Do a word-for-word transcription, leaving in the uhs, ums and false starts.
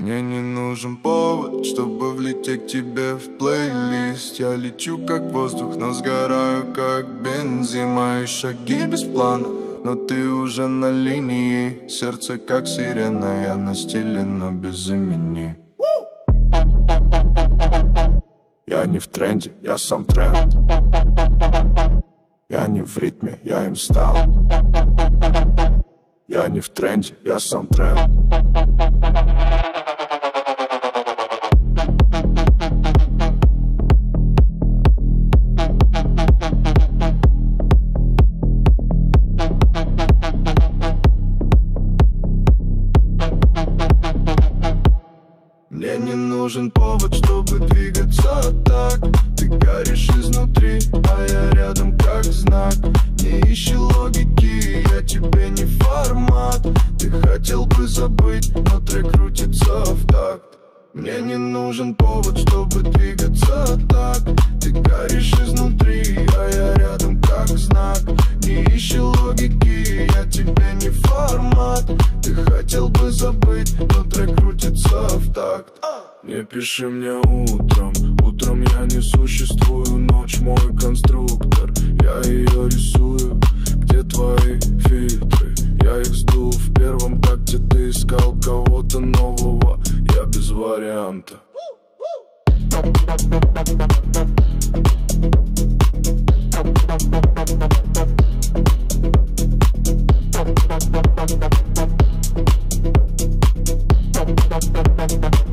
Мне не нужен повод, чтобы влететь к тебе в плейлист. Я лечу как воздух, но сгораю как бензин. Мои шаги без плана, но ты уже на линии. Сердце как сирена, я на стиле, но без имени. Я не в тренде, я сам тренд. Я не в ритме, я им стал. Я не в тренде, я сам тренд. Мне не нужен повод, чтобы двигаться так. Ты горишь изнутри, а я рядом как знак. Не ищи логики, я тебе не формат. Ты хотел бы забыть, но трек крутится в такт. Мне не нужен повод, чтобы двигаться так. Ты горишь изнутри, а я рядом как знак. Не ищи логики, я тебе не формат. Ты хотел бы забыть, но трек крутится в такт. Не пиши мне утром, утром я не существую. Ночь мой конструктор, я ее рисую. Где твои фильтры? Я их сдул в первом такте. Ты искал кого-то нового, я без варианта. We'll be right back.